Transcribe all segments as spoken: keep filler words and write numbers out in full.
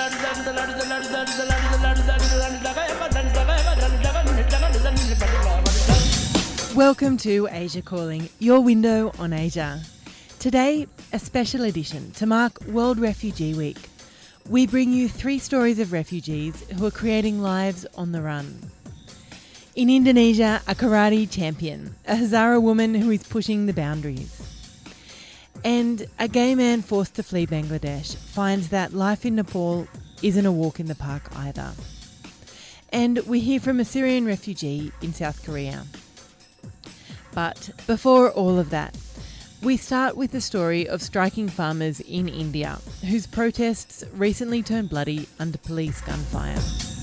Welcome to Asia Calling, your window on Asia. Today, a special edition to mark World Refugee Week. We bring you three stories of refugees who are creating lives on the run. In Indonesia, a karate champion, a Hazara woman who is pushing the boundaries. And a gay man forced to flee Bangladesh finds that life in Nepal isn't a walk in the park either. And we hear from a Syrian refugee in South Korea. But before all of that, we start with the story of striking farmers in India, whose protests recently turned bloody under police gunfire.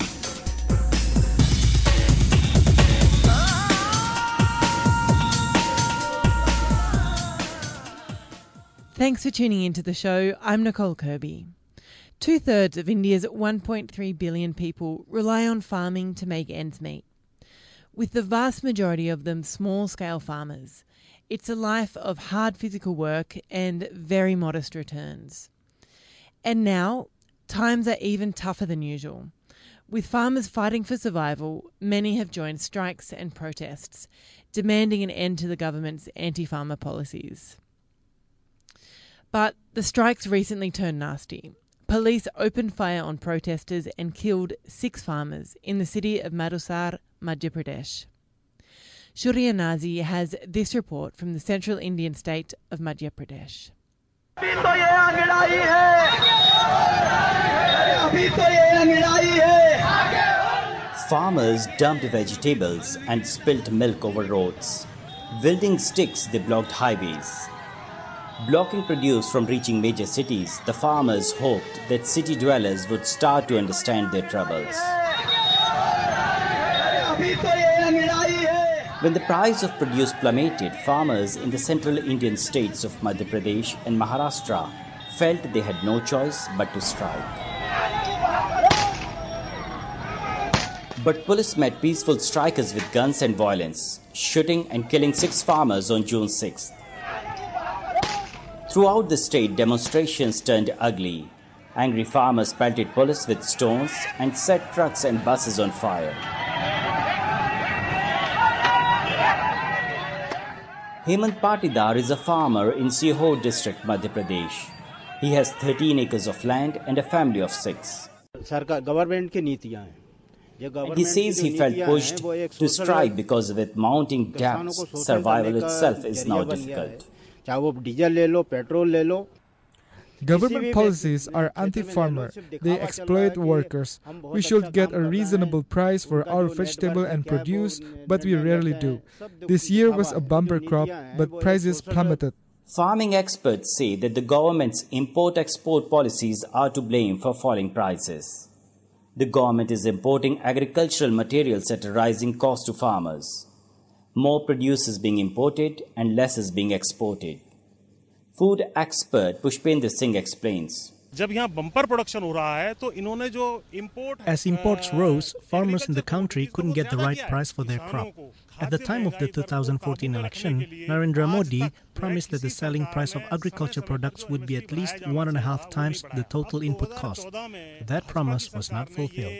Thanks for tuning into the show. I'm Nicole Kirby. Two-thirds of India's one point three billion people rely on farming to make ends meet. With the vast majority of them small-scale farmers, it's a life of hard physical work and very modest returns. And now, times are even tougher than usual. With farmers fighting for survival, many have joined strikes and protests, demanding an end to the government's anti-farmer policies. But the strikes recently turned nasty. Police opened fire on protesters and killed six farmers in the city of Madusar, Madhya Pradesh. Shurya Nazi has this report from the central Indian state of Madhya Pradesh. Farmers dumped vegetables and spilt milk over roads. Wielding sticks, they blocked highways. Blocking produce from reaching major cities, the farmers hoped that city dwellers would start to understand their troubles. When the price of produce plummeted, farmers in the central Indian states of Madhya Pradesh and Maharashtra felt they had no choice but to strike. But police met peaceful strikers with guns and violence, shooting and killing six farmers on June sixth. Throughout the state, demonstrations turned ugly. Angry farmers pelted police with stones and set trucks and buses on fire. Hemant Patidar is a farmer in Sihor district, Madhya Pradesh. He has thirteen acres of land and a family of six. He says he felt pushed to strike because with mounting debts, survival itself is now difficult. Government policies are anti-farmer. They exploit workers. We should get a reasonable price for our vegetable and produce, but we rarely do. This year was a bumper crop, but prices plummeted. Farming experts say that the government's import-export policies are to blame for falling prices. The government is importing agricultural materials at a rising cost to farmers. More produce is being imported and less is being exported. Food expert Pushpendra Singh explains. As imports rose, farmers in the country couldn't get the right price for their crop. At the time of the two thousand fourteen election, Narendra Modi promised that the selling price of agriculture products would be at least one and a half times the total input cost. That promise was not fulfilled.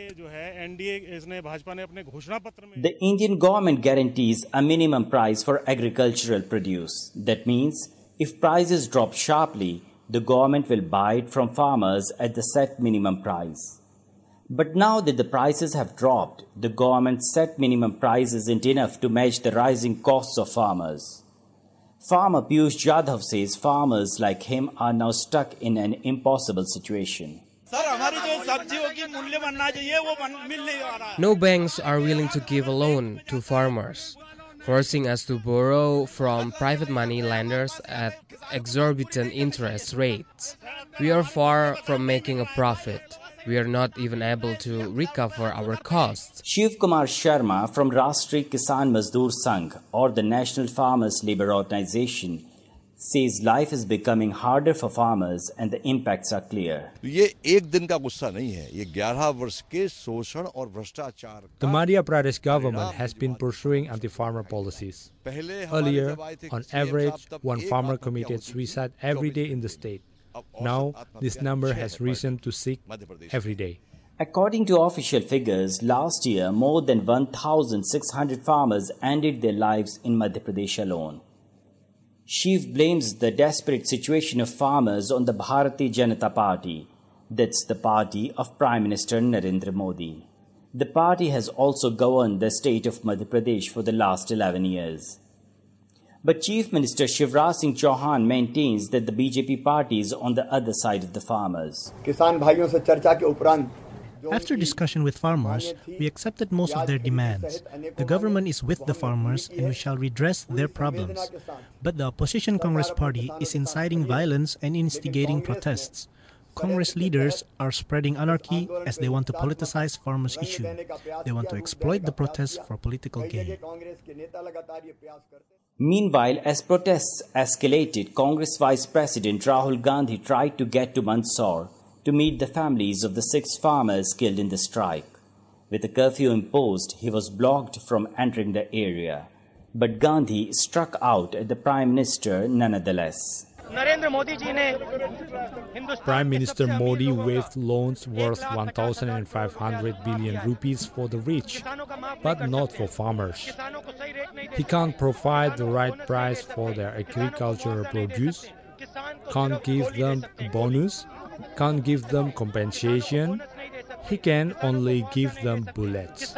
The Indian government guarantees a minimum price for agricultural produce. That means if prices drop sharply, the government will buy it from farmers at the set minimum price. But now that the prices have dropped, the government's set minimum price isn't enough to match the rising costs of farmers. Farmer Piyush Jadhav says farmers like him are now stuck in an impossible situation. No banks are willing to give a loan to farmers, forcing us to borrow from private money lenders at exorbitant interest rates. We are far from making a profit. We are not even able to recover our costs. Shiv Kumar Sharma from Rashtriya Kisan Mazdoor Sangh, or the National Farmers Labour Organization, says life is becoming harder for farmers and the impacts are clear. The Madhya Pradesh government has been pursuing anti-farmer policies. Earlier, on average, one farmer committed suicide every day in the state. Now, this number has risen to six every day. According to official figures, last year more than one thousand six hundred farmers ended their lives in Madhya Pradesh alone. Shiv blames the desperate situation of farmers on the Bharatiya Janata Party, that's the party of Prime Minister Narendra Modi. The party has also governed the state of Madhya Pradesh for the last eleven years. But Chief Minister Shivraj Singh Chauhan maintains that the B J P party is on the other side of the farmers. After discussion with farmers, we accepted most of their demands. The government is with the farmers and we shall redress their problems. But the opposition Congress party is inciting violence and instigating protests. Congress leaders are spreading anarchy as they want to politicize farmers' issue. They want to exploit the protests for political gain. Meanwhile, as protests escalated, Congress Vice President Rahul Gandhi tried to get to Mandsaur to meet the families of the six farmers killed in the strike. With a curfew imposed, he was blocked from entering the area. But Gandhi struck out at the Prime Minister nonetheless. Prime Minister Modi waived loans worth one thousand five hundred billion rupees for the rich, but not for farmers. He can't provide the right price for their agricultural produce, can't give them a bonus, can't give them compensation. He can only give them bullets.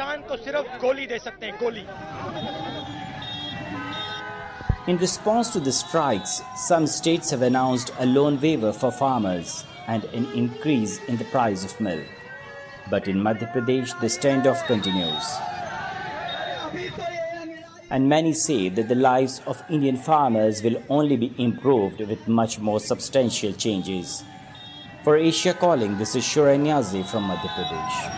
In response to the strikes, some states have announced a loan waiver for farmers and an increase in the price of milk. But in Madhya Pradesh, the standoff continues. And many say that the lives of Indian farmers will only be improved with much more substantial changes. For Asia Calling, this is Shura Niazi from Madhya Pradesh.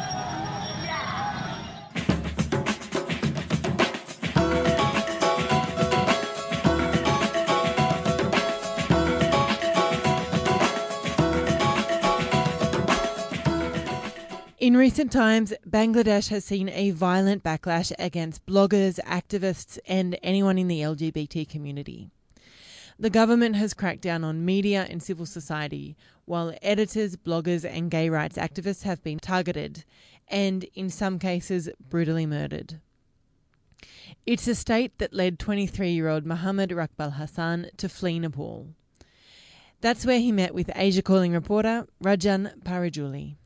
In recent times, Bangladesh has seen a violent backlash against bloggers, activists, and anyone in the L G B T community. The government has cracked down on media and civil society, while editors, bloggers, and gay rights activists have been targeted and, in some cases, brutally murdered. It's a state that led twenty-three-year-old Muhammad Raqbal Hassan to flee Nepal. That's where he met with Asia Calling reporter Rajan Parajuli.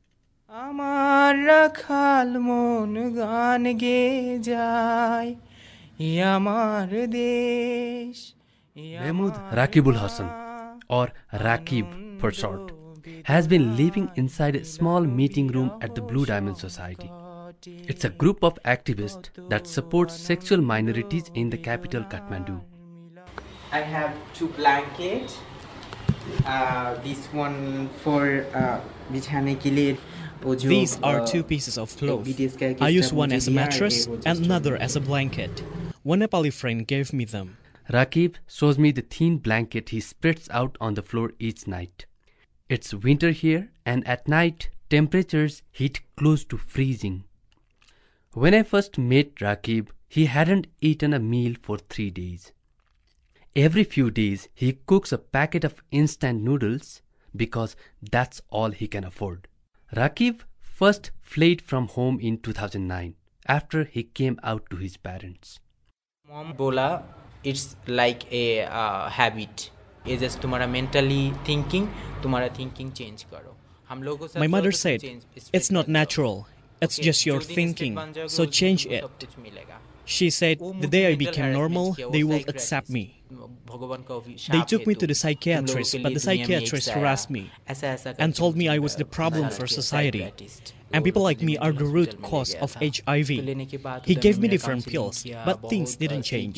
আমার রাখাল মন গান গে যায় আমার দেশ Mahmood Raqibul Hassan, or Raqib for short, has been living inside a small meeting room at the Blue Diamond Society. It's a group of activists that supports sexual minorities in the capital Kathmandu. I have two blankets, uh, this one for uh, bichhane ke liye. These are two pieces of cloth. I use one as a mattress and another as a blanket. One Nepali friend gave me them. Raqib shows me the thin blanket he spreads out on the floor each night. It's winter here, and at night, temperatures hit close to freezing. When I first met Raqib, he hadn't eaten a meal for three days. Every few days, he cooks a packet of instant noodles because that's all he can afford. Raqib first fled from home in two thousand nine after he came out to his parents. Mom bola, it's like a uh, habit. It's just तुम्हारा mentally thinking, तुम्हारा thinking change करो. हम लोगों से My mother said, it's not natural. It's just your thinking. So change it. She said, the day I became normal, they will accept me. They took me to the psychiatrist, but the psychiatrist harassed me and told me I was the problem for society. And people like me are the root cause of H I V. He gave me different pills, but things didn't change.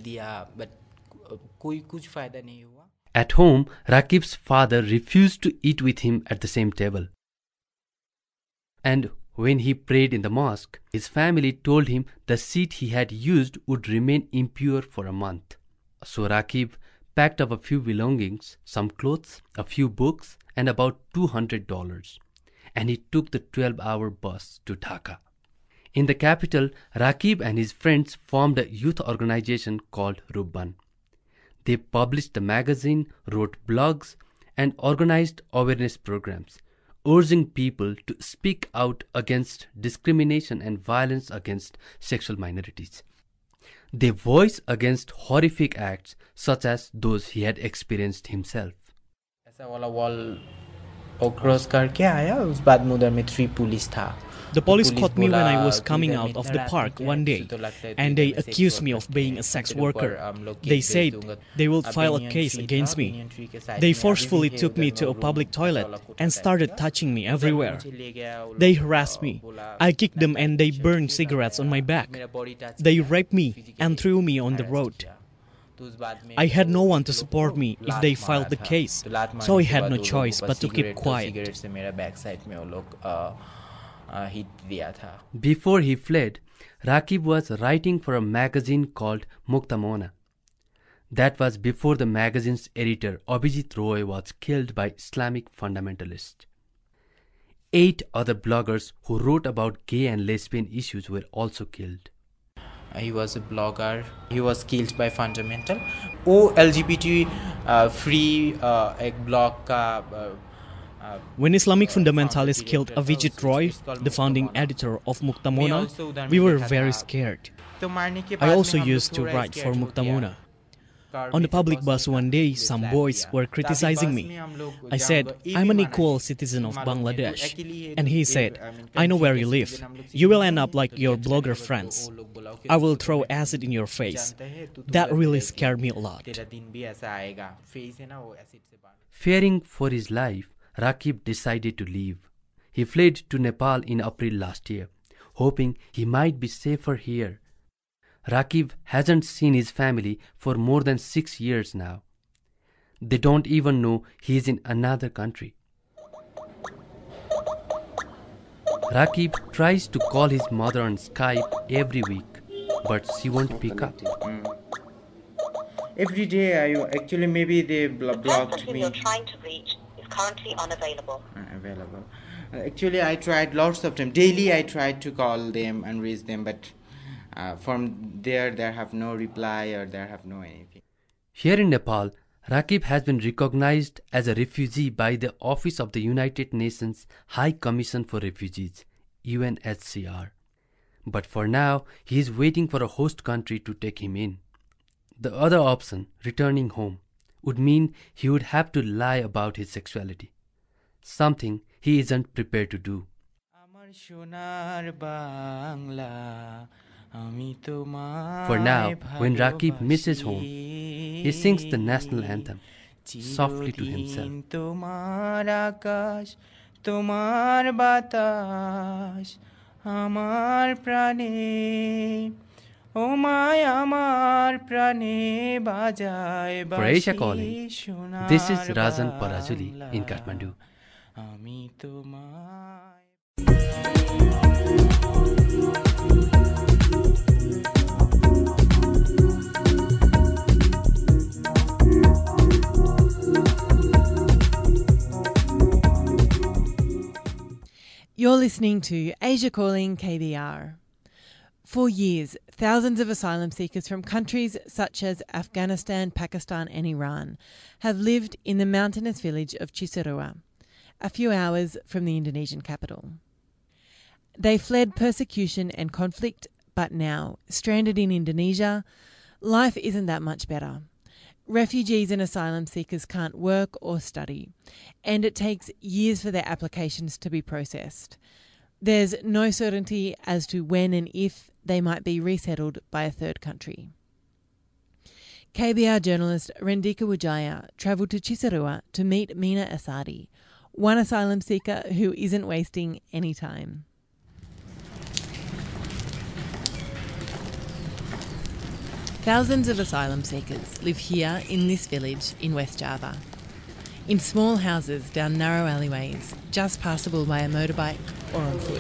At home, Raqib's father refused to eat with him at the same table. And when he prayed in the mosque, his family told him the seed he had used would remain impure for a month. So Raqib packed up a few belongings, some clothes, a few books, and about two hundred dollars. And he took the twelve-hour bus to Dhaka. In the capital, Raqib and his friends formed a youth organization called Rubban. They published the magazine, wrote blogs, and organized awareness programs, urging people to speak out against discrimination and violence against sexual minorities. They voice against horrific acts such as those he had experienced himself. The police caught me when I was coming out of the park one day, and they accused me of being a sex worker. They said they would file a case against me. They forcefully took me to a public toilet and started touching me everywhere. They harassed me. I kicked them and they burned cigarettes on my back. They raped me and threw me on the road. I had no one to support me if they filed the case, so I had no choice but to keep quiet. Before he fled, Rakib was writing for a magazine called Mukta Mona. That was before the magazine's editor Abhijit Roy was killed by Islamic fundamentalists. Eight other bloggers who wrote about gay and lesbian issues were also killed. He was a blogger. He was killed by fundamental. Oh, L G B T uh, free uh, ek blog ka. Uh, When Islamic fundamentalists killed Abhijit Roy, the founding editor of Mukta Mona, we were very scared. I also used to write for Mukta Mona. On the public bus one day, some boys were criticizing me. I said, I'm an equal citizen of Bangladesh. And he said, I know where you live. You will end up like your blogger friends. I will throw acid in your face. That really scared me a lot. Fearing for his life, Rakib decided to leave. He fled to Nepal in April last year, hoping he might be safer here. Rakib hasn't seen his family for more than six years now. They don't even know he is in another country. Rakib tries to call his mother on Skype every week, but she won't pick up. Every day, I actually maybe they blocked me. The person you're trying to reach is currently unavailable. Unavailable. Actually, I tried lots of time. Daily, I tried to call them and reach them, but uh, from there, they have no reply or they have no anything. Here in Nepal, Rakib has been recognized as a refugee by the Office of the United Nations High Commission for Refugees, U N H C R. But for now, he is waiting for a host country to take him in. The other option, returning home, would mean he would have to lie about his sexuality, something he isn't prepared to do. For now, when Rakib misses home, he sings the national anthem softly to himself. For Asia Calling, this is Rajan Parajuli in Kathmandu. You're listening to Asia Calling K B R. For years, thousands of asylum seekers from countries such as Afghanistan, Pakistan and Iran have lived in the mountainous village of Cisarua, a few hours from the Indonesian capital. They fled persecution and conflict, but now, stranded in Indonesia, life isn't that much better. Refugees and asylum seekers can't work or study, and it takes years for their applications to be processed. There's no certainty as to when and if they might be resettled by a third country. K B R journalist Rendika Wijaya travelled to Cisarua to meet Mina Asadi, one asylum seeker who isn't wasting any time. Thousands of asylum seekers live here in this village in West Java, in small houses down narrow alleyways, just passable by a motorbike or on foot.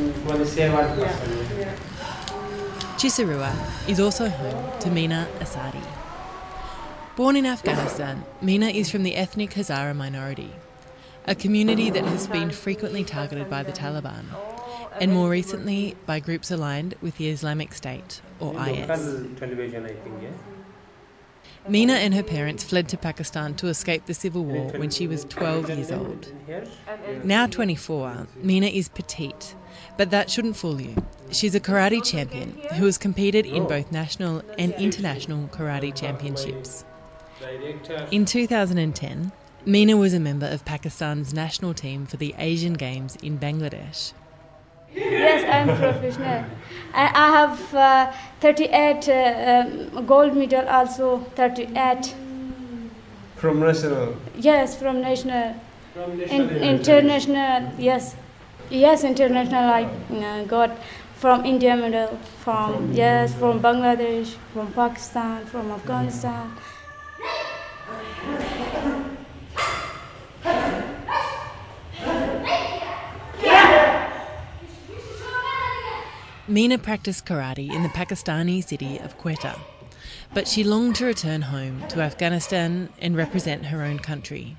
Cisarua is also home to Mina Asadi. Born in Afghanistan, Mina is from the ethnic Hazara minority, a community that has been frequently targeted by the Taliban, and more recently by groups aligned with the Islamic State, or I S. Meena and her parents fled to Pakistan to escape the civil war when she was twelve years old. Now twenty-four, Meena is petite, but that shouldn't fool you. She's a karate champion who has competed in both national and international karate championships. In two thousand ten, Meena was a member of Pakistan's national team for the Asian Games in Bangladesh. Yes, I'm professional. I, I have uh, thirty-eight uh, um, gold medal, also thirty-eight. From national? Yes, from national. From national in, international, yes. Yes, international I uh, got from India medal, from, yes, from Bangladesh, from Pakistan, from Afghanistan. Meena practiced karate in the Pakistani city of Quetta, but she longed to return home to Afghanistan and represent her own country.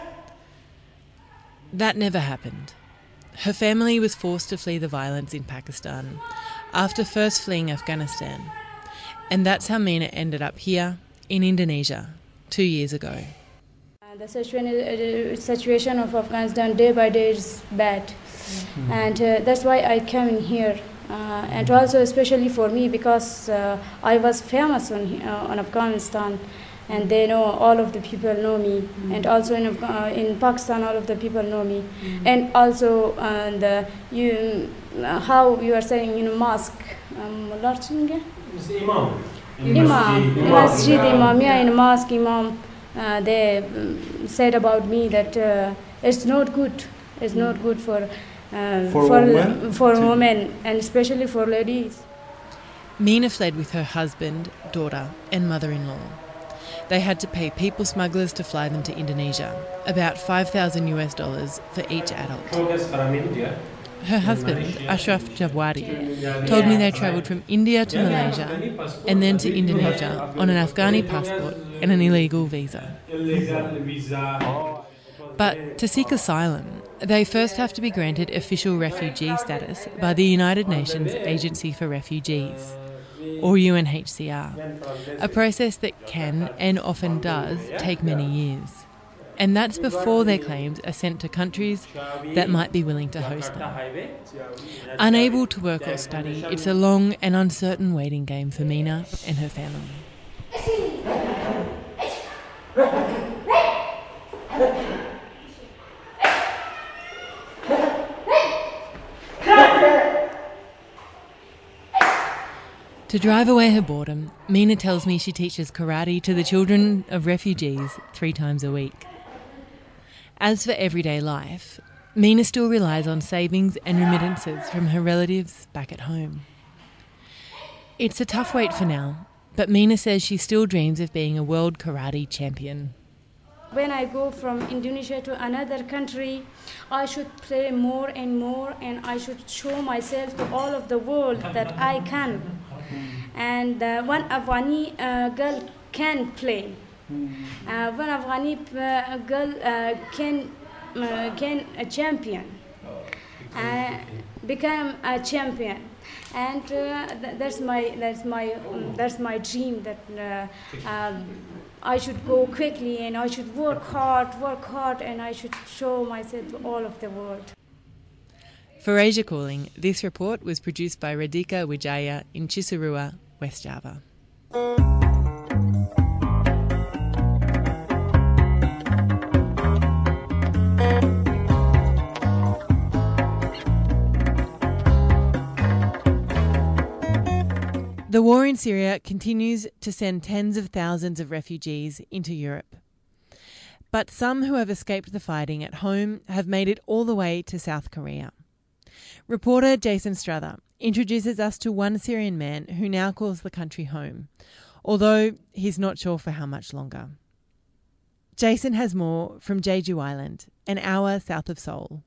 That never happened. Her family was forced to flee the violence in Pakistan after first fleeing Afghanistan, and that's how Meena ended up here in Indonesia two years ago. Uh, the situation, uh, situation of Afghanistan day by day is bad, mm-hmm. and uh, that's why I came in here. Uh, and also especially for me because uh, I was famous on, uh, on Afghanistan, and they know, all of the people know me, mm-hmm. and also in uh, in Pakistan all of the people know me, mm-hmm. and also uh, the you uh, how you are saying in a mosque, um, Imam, Imam, Masjid Imam, yeah, in a mosque Imam, uh, they um, said about me that uh, it's not good, it's not good for. Uh, for for women, for women and especially for ladies. Meena fled with her husband, daughter and mother-in-law. They had to pay people smugglers to fly them to Indonesia, about five thousand US dollars for each adult. Her husband, Ashraf Jawadi, told me they travelled from India to Malaysia and then to Indonesia on an Afghani passport and an illegal visa. But to seek asylum, they first have to be granted official refugee status by the United Nations Agency for Refugees, or U N H C R, a process that can, and often does, take many years. And that's before their claims are sent to countries that might be willing to host them. Unable to work or study, it's a long and uncertain waiting game for Meena and her family. To drive away her boredom, Meena tells me she teaches karate to the children of refugees three times a week. As for everyday life, Meena still relies on savings and remittances from her relatives back at home. It's a tough wait for now, but Meena says she still dreams of being a world karate champion. When I go from Indonesia to another country, I should play more and more, and I should show myself to all of the world that I can. And uh, one Afghani uh, girl can play. Uh, one Afghani uh, girl uh, can uh, can a champion, uh, become a champion, and uh, th- that's my that's my um, that's my dream. That uh, um, I should go quickly, and I should work hard, work hard, and I should show myself to all of the world. For Asia Calling, this report was produced by Radhika Wijaya in Cisarua, West Java. The war in Syria continues to send tens of thousands of refugees into Europe. But some who have escaped the fighting at home have made it all the way to South Korea. Reporter Jason Struther introduces us to one Syrian man who now calls the country home, although he's not sure for how much longer. Jason has more from Jeju Island, an hour south of Seoul.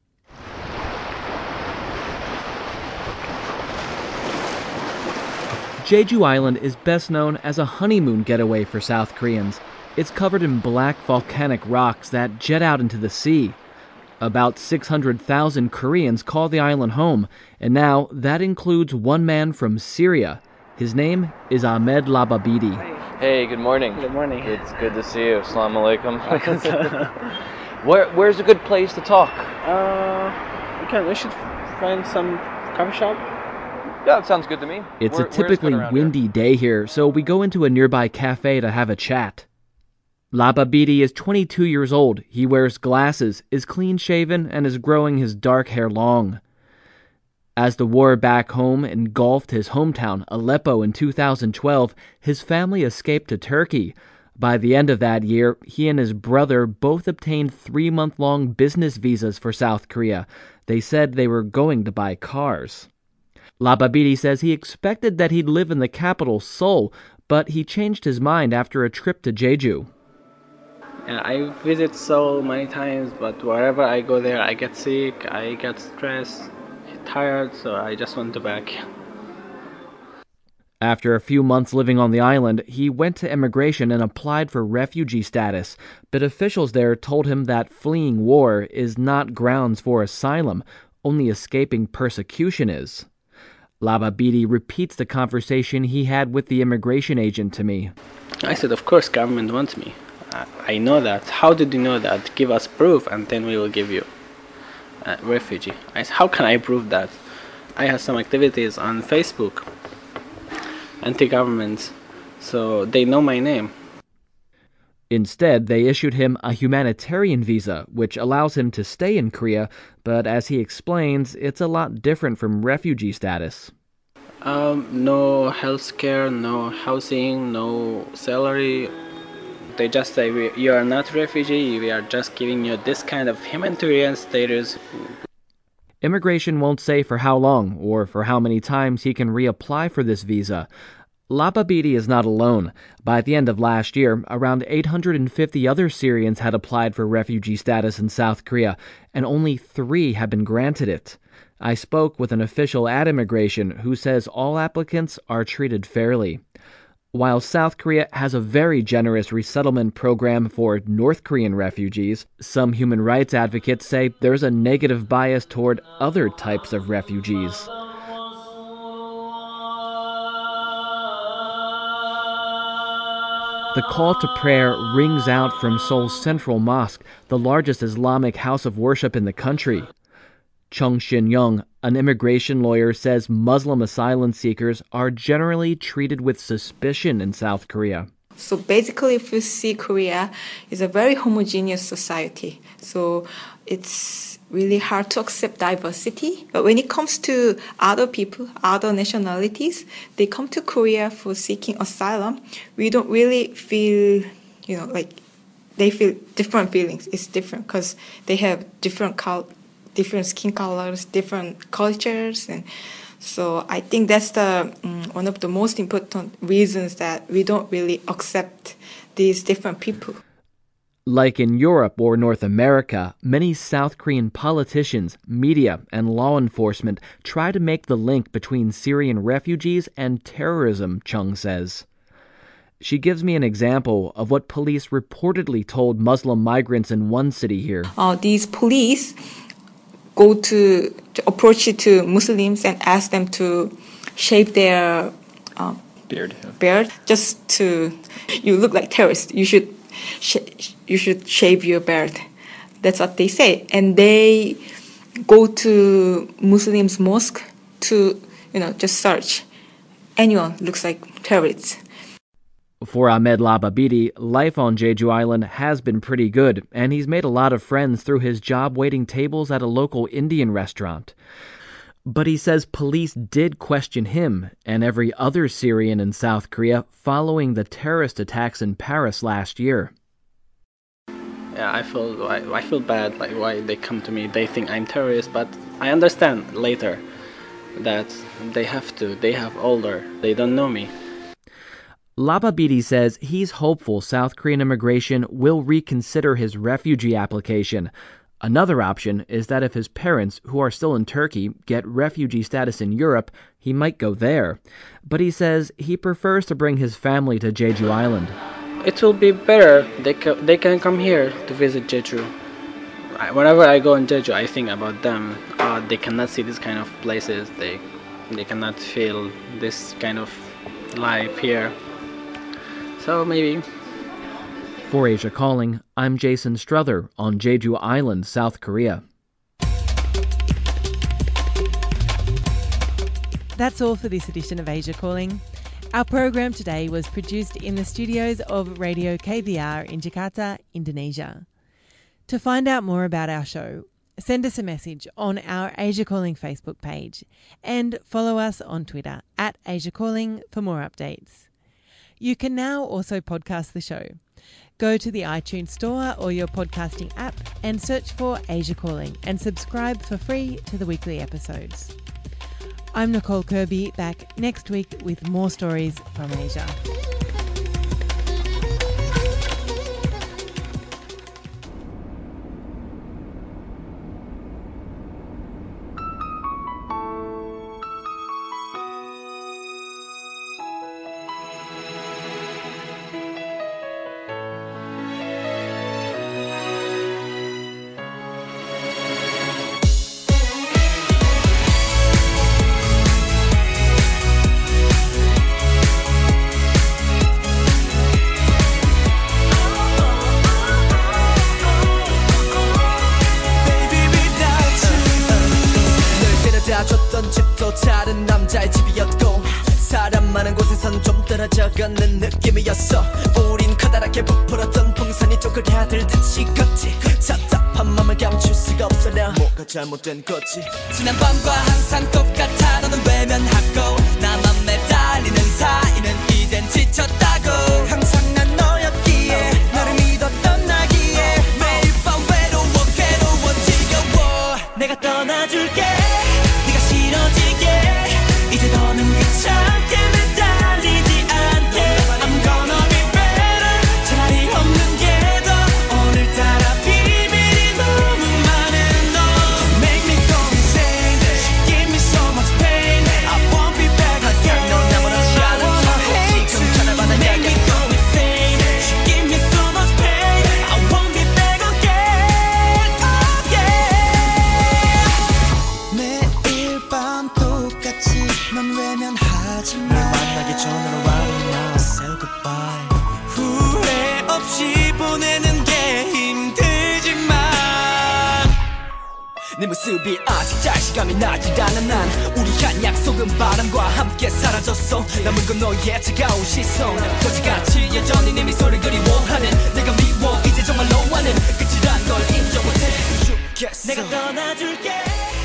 Jeju Island is best known as a honeymoon getaway for South Koreans. It's covered in black volcanic rocks that jet out into the sea. About six hundred thousand Koreans call the island home, and now that includes one man from Syria. His name is Ahmed Lababidi. Hey, good morning. Good morning. It's good to see you. Assalamu alaikum. Where, where's a good place to talk? Uh, we can. We should find some coffee shop. Yeah, that sounds good to me. It's Where, a typically windy here? day here, so we go into a nearby cafe to have a chat. Lababidi is twenty-two years old. He wears glasses, is clean-shaven, and is growing his dark hair long. As the war back home engulfed his hometown, Aleppo, in two thousand twelve, his family escaped to Turkey. By the end of that year, he and his brother both obtained three-month-long business visas for South Korea. They said they were going to buy cars. Lababidi says he expected that he'd live in the capital, Seoul, but he changed his mind after a trip to Jeju. Yeah, I visit Seoul many times, but wherever I go there, I get sick, I get stressed, tired, so I just went to back. After a few months living on the island, he went to immigration and applied for refugee status, but officials there told him that fleeing war is not grounds for asylum, only escaping persecution is. Lababidi repeats the conversation he had with the immigration agent to me. I said, of course, government wants me. I, I know that. How did you know that? Give us proof and then we will give you a refugee. I said, how can I prove that? I have some activities on Facebook, anti-government, so they know my name. Instead, they issued him a humanitarian visa, which allows him to stay in Korea, but as he explains, it's a lot different from refugee status. Um, no health care, no housing, no salary. They just say, we, you are not refugee, we are just giving you this kind of humanitarian status. Immigration won't say for how long or for how many times he can reapply for this visa. Lababidi is not alone. By the end of last year, around eight hundred fifty other Syrians had applied for refugee status in South Korea, and only three have been granted it. I spoke with an official at immigration who says all applicants are treated fairly. While South Korea has a very generous resettlement program for North Korean refugees, some human rights advocates say there's a negative bias toward other types of refugees. The call to prayer rings out from Seoul's Central Mosque, the largest Islamic house of worship in the country. Chung Shin-young, an immigration lawyer, says Muslim asylum seekers are generally treated with suspicion in South Korea. So basically, if you see Korea is a very homogeneous society. So it's really hard to accept diversity. But when it comes to other people, other nationalities, they come to Korea for seeking asylum. We don't really feel, you know, like they feel different feelings. It's different because they have different col- different skin colors, different cultures, and so I think that's the um, one of the most important reasons that we don't really accept these different people. Like in Europe or North America, many South Korean politicians, media, and law enforcement try to make the link between Syrian refugees and terrorism, Chung says. She gives me an example of what police reportedly told Muslim migrants in one city here. Uh, these police go to, to approach to Muslims and ask them to shave their uh, beard. Beard, just to you look like terrorists. You should sh- you should shave your beard. That's what they say, and they go to Muslims' mosque to you know just search. Anyone looks like terrorists. For Ahmed Lababidi, life on Jeju Island has been pretty good, and he's made a lot of friends through his job waiting tables at a local Indian restaurant. But he says police did question him and every other Syrian in South Korea following the terrorist attacks in Paris last year. Yeah, I feel I, I feel bad, like why they come to me, they think I'm terrorist, but I understand later that they have to, they have older, they don't know me. Lababidi says he's hopeful South Korean immigration will reconsider his refugee application. Another option is that if his parents, who are still in Turkey, get refugee status in Europe, he might go there. But he says he prefers to bring his family to Jeju Island. It will be better. They, ca- they can come here to visit Jeju. I, whenever I go in Jeju, I think about them. Uh, they cannot see these kind of places. They, they cannot feel this kind of life here. So maybe. For Asia Calling, I'm Jason Struther on Jeju Island, South Korea. That's all for this edition of Asia Calling. Our program today was produced in the studios of Radio K B R in Jakarta, Indonesia. To find out more about our show, send us a message on our Asia Calling Facebook page and follow us on Twitter at Asia Calling for more updates. You can now also podcast the show. Go to the iTunes Store or your podcasting app and search for Asia Calling and subscribe for free to the weekly episodes. I'm Nicole Kirby, back next week with more stories from Asia. 줬던 집도 다른 남자의 집이었고 사람 많은 곳에선 좀 떨어져 걷는 느낌이었어. 우린 커다랗게 부풀었던 풍선이 쪼그라들듯이 걷지. 답답한 맘을 감출 수가 없어. 나 뭐가 잘못된 거지. 지난 밤과 항상 똑같아. 너는 외면하고 나만 매달리는 사이는 이젠 지쳤다고. 항상 난 너였기에 너를 믿었던 나기에 매일 밤 외로워 괴로워 지겨워. 내가 떠나줄게 네가 싫어지게. 이제 더는 귀찮게 매달리지 않게. I'm gonna be better. 차라리 없는 게 더. 오늘따라 비밀이 너무 많은 너. Make me go insane. Give me so much pain. I won't be back again. 넌 나무라지 않은 척 지금 전화 받아야겠어. Make me go insane. Give me so much pain. I won't be back again. Oh yeah. 매일 밤 똑같이 넌 외면하지 마. 널 만나기 전으로 right now say goodbye. 후회 없이 보내는 게 힘들지만 네 모습이 아직 잘 시감이 나질 않아. 난 우리 한 약속은 바람과 함께 사라졌어. 남은 건 너의 차가운 시선. 거지같이 여전히 내 미소를 그리워하는 내가 미워. 이제 정말 너와는 끝이란 걸 인정 못해. 내가 떠나줄게.